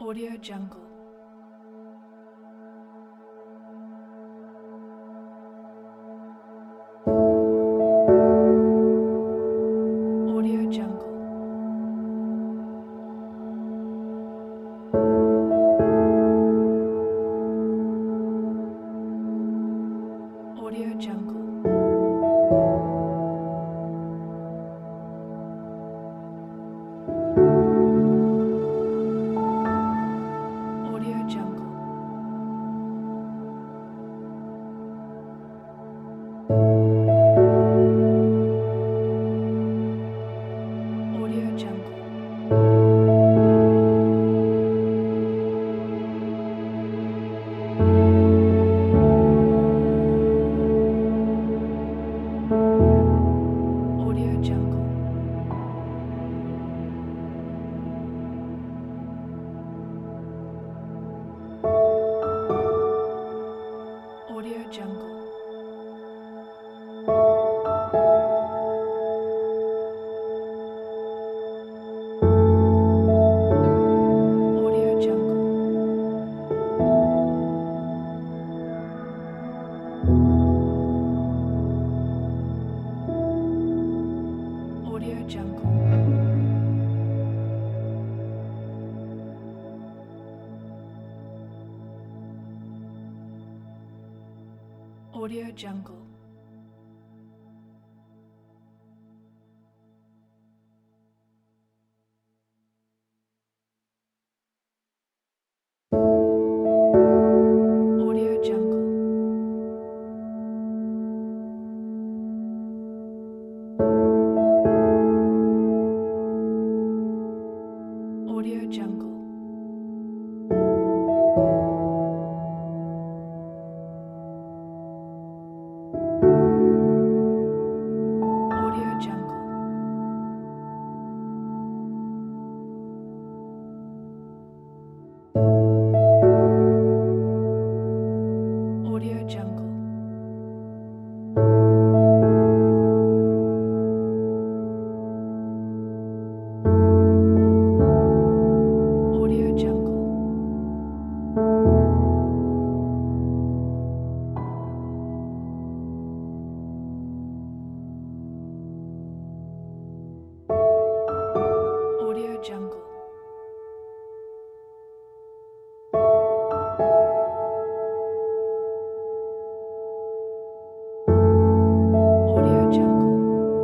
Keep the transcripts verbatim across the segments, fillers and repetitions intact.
Audio Jungle. Audio Jungle. Audio Jungle. Audio Jungle. Audio Jungle. Audio Jungle. Audio Jungle. Audio Jungle. Audio Jungle. Audio Jungle. Audio Jungle. Audio Jungle. Audio Jungle. Audio Jungle. Audio Jungle. Audio Jungle. Audio Jungle.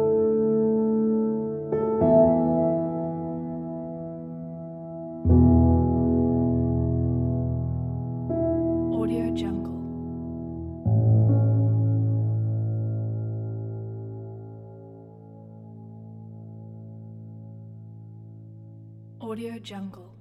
Audio Jungle. Audio Jungle.